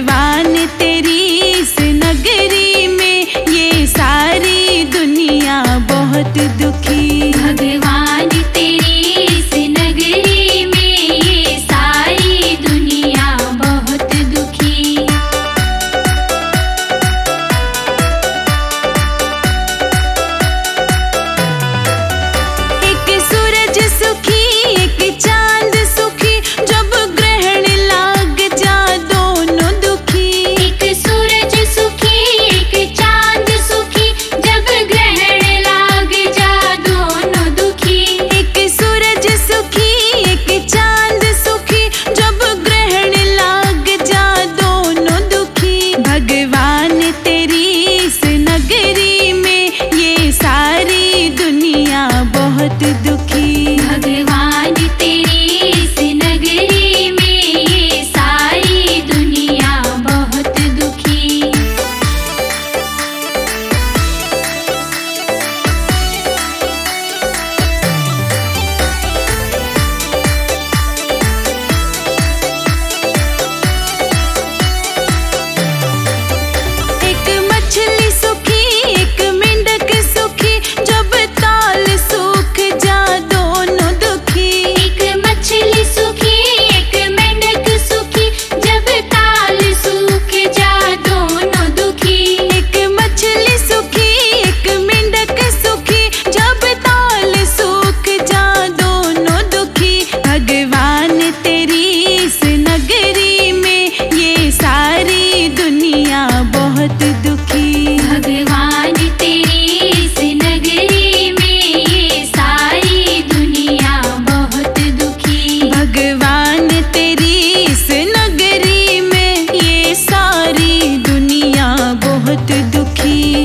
भगवान तेरी इस नगरी में ये सारी दुनिया बहुत दुखी। भगवान तेरी इस नगरी में ये सारी दुनिया बहुत दुखी। एक सूरज सुखी एक चांद सुखी, जब ग्रहण लाग जा दोनों दुखी। एक सूरज सुखी एक चांद सुखी, जब ग्रहण लाग जा दोनों दुखी। एक सूरज सुखी एक चांद सुखी, जब ग्रहण लाग जा दोनों दुखी। भगवान तेरी इस नगरी में ये सारी दुनिया बहुत दुखी। भगवान तेरी इस नगरी में ये सारी दुनिया बहुत दुखी। एक मछली सुखी एक मेंढक सुखी, जब ताल सूख जा दोनों दुखी। एक मछली सुखी एक मेंढक सुखी, जब ताल सूख जा दोनों दुखी। एक मछली सुखी एक मेंढक सुखी, जब ताल सूख जा दोनों दुखी। भगवान तेरी इस नगरी में ये सारी दुनिया बहुत दुखी। भगवान तेरी इस नगरी में ये सारी दुनिया बहुत दुखी। भगवान तेरी इस नगरी में ये सारी दुनिया बहुत दुखी।